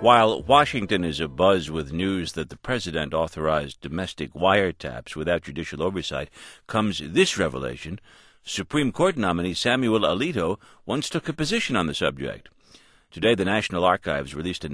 While Washington is abuzz with news that the president authorized domestic wiretaps without judicial oversight, comes this revelation. Supreme Court nominee Samuel Alito once took a position on the subject. Today, the National Archives released a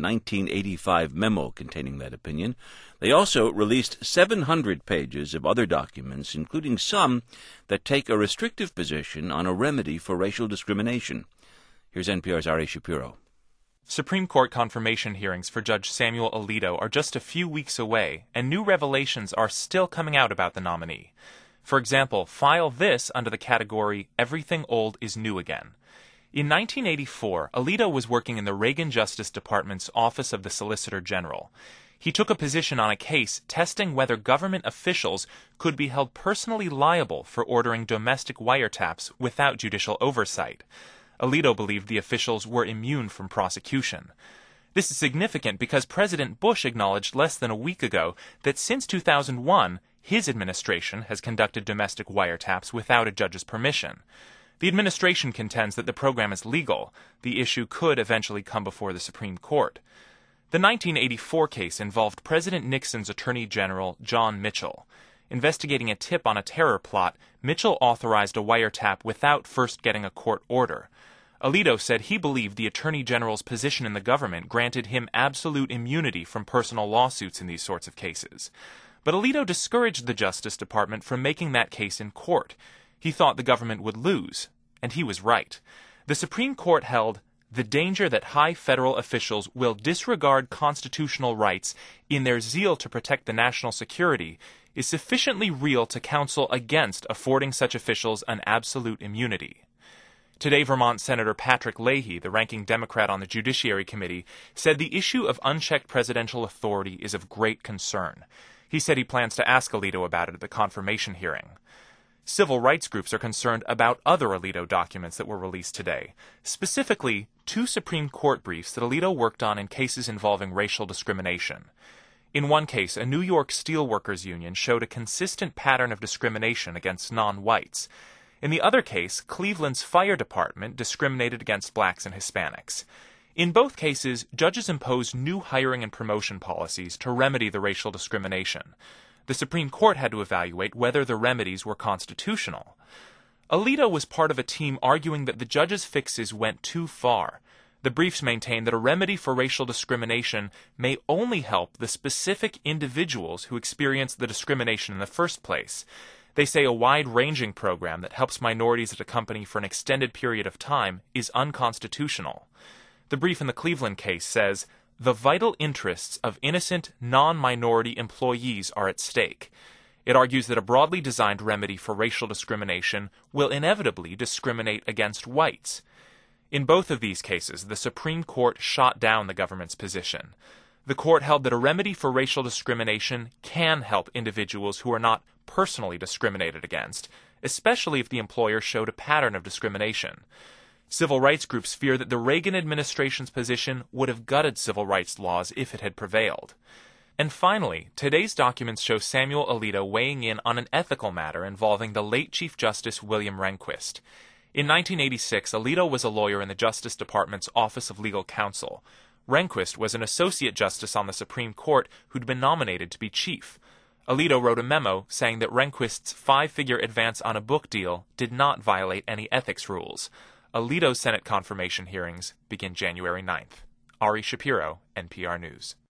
1985 memo containing that opinion. They also released 700 pages of other documents, including some that take a restrictive position on a remedy for racial discrimination. Here's NPR's Ari Shapiro. Supreme Court confirmation hearings for Judge Samuel Alito are just a few weeks away, and new revelations are still coming out about the nominee. For example, file this under the category Everything Old is New Again. In 1984, Alito was working in the Reagan Justice Department's Office of the Solicitor General. He took a position on a case testing whether government officials could be held personally liable for ordering domestic wiretaps without judicial oversight. Alito believed the officials were immune from prosecution. This is significant because President Bush acknowledged less than a week ago that since 2001, his administration has conducted domestic wiretaps without a judge's permission. The administration contends that the program is legal. The issue could eventually come before the Supreme Court. The 1984 case involved President Nixon's Attorney General John Mitchell. Investigating a tip on a terror plot, Mitchell authorized a wiretap without first getting a court order. Alito said he believed the Attorney General's position in the government granted him absolute immunity from personal lawsuits in these sorts of cases. But Alito discouraged the Justice Department from making that case in court. He thought the government would lose, and he was right. The Supreme Court held the danger that high federal officials will disregard constitutional rights in their zeal to protect the national security is sufficiently real to counsel against affording such officials an absolute immunity. Today, Vermont Senator Patrick Leahy, the ranking Democrat on the Judiciary Committee, said the issue of unchecked presidential authority is of great concern. He said he plans to ask Alito about it at the confirmation hearing. Civil rights groups are concerned about other Alito documents that were released today, specifically 2 Supreme Court briefs that Alito worked on in cases involving racial discrimination. In one case, a New York steelworkers union showed a consistent pattern of discrimination against non-whites. In the other case, Cleveland's fire department discriminated against blacks and Hispanics. In both cases, judges imposed new hiring and promotion policies to remedy the racial discrimination. The Supreme Court had to evaluate whether the remedies were constitutional. Alito was part of a team arguing that the judges' fixes went too far. The briefs maintain that a remedy for racial discrimination may only help the specific individuals who experienced the discrimination in the first place. They say a wide-ranging program that helps minorities at a company for an extended period of time is unconstitutional. The brief in the Cleveland case says, the vital interests of innocent, non-minority employees are at stake. It argues that a broadly designed remedy for racial discrimination will inevitably discriminate against whites. In both of these cases, the Supreme Court shot down the government's position. The court held that a remedy for racial discrimination can help individuals who are not personally discriminated against, especially if the employer showed a pattern of discrimination. Civil rights groups fear that the Reagan administration's position would have gutted civil rights laws if it had prevailed. And finally, today's documents show Samuel Alito weighing in on an ethical matter involving the late Chief Justice William Rehnquist. In 1986, Alito was a lawyer in the Justice Department's Office of Legal Counsel. Rehnquist was an associate justice on the Supreme Court who'd been nominated to be chief. Alito wrote a memo saying that Rehnquist's 5-figure advance on a book deal did not violate any ethics rules. Alito's Senate confirmation hearings begin January 9th. Ari Shapiro, NPR News.